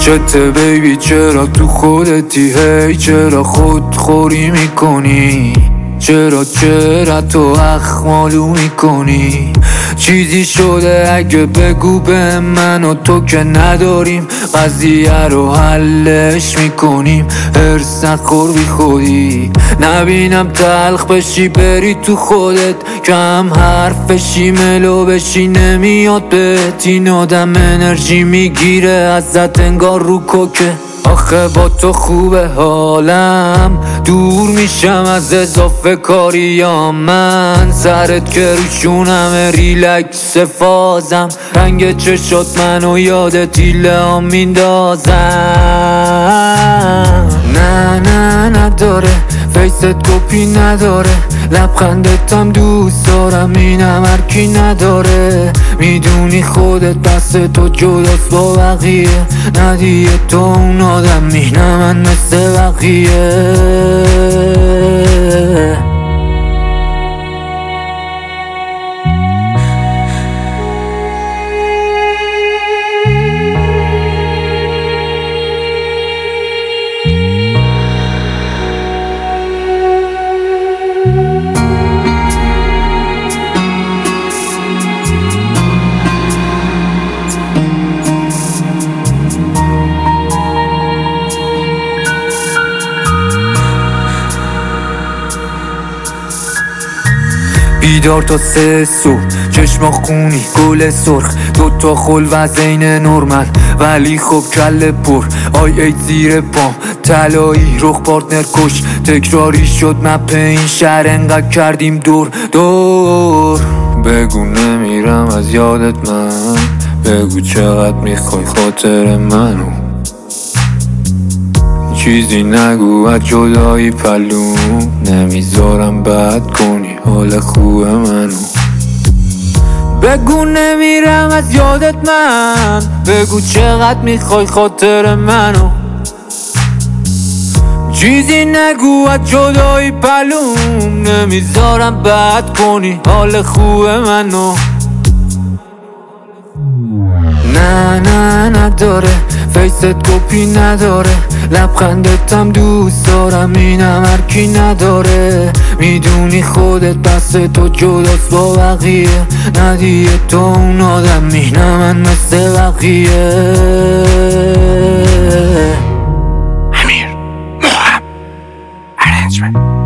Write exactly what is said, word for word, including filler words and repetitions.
چته بیبی چرا تو خودتی، هی چرا خودخوری میکنی، چرا چرا تو اخمالو میکنی. چیزی شده اگه بگو به من و تو که نداریم قضیه رو حلش میکنیم. هرس نخور بی خودی، نبینم تلخ بشی بری تو خودت، کم حرف بشی ملو بشی نمیاد بهت. این آدم انرژی میگیره ازت انگار رو کوکه. آخه با تو خوبه حالم، دور میشم از اضافه کاریا من. سرت که روشونم ریلکس فازم، رنگ چشات منو یاد تیله ها میندازم. نه نه نداره فیست کپی نداره، لبخندتم دوست دارم اینم هرکی نداره. میدونی خودت بس تو جداست با بقیه، ندیه تو اون آدمی نه من مثل بقیه. بیدار تا سه صبح، چشما خونی گل سرخ، دوتا خل و زین نورمل ولی خب کل پر. آی ای زیر پام تلایی رخ پارتنر کش، تکراری شد مپ این شهر انقدر کردیم دور دور. بگو نمیرم از یادت من، بگو چقدر میخوای خاطر منو، چیزی نگو از جدایی پلو، نمیذارم بد کنی حال خوب منو. بگو نمیرم از یادت من، بگو چقدر میخوای خاطر منو، چیزی نگو از جدایی پلوم، نمیذارم بد کنی حال خوب منو. نه نه نداره فیست کپی نداره، لبخندتم دوست دارم اینم هرکی نداره. میدونی خودت بس تو جداست با بقیه، ندیه تو اون آدمی نه من مثل بقیه. امیر محب ارنجمنت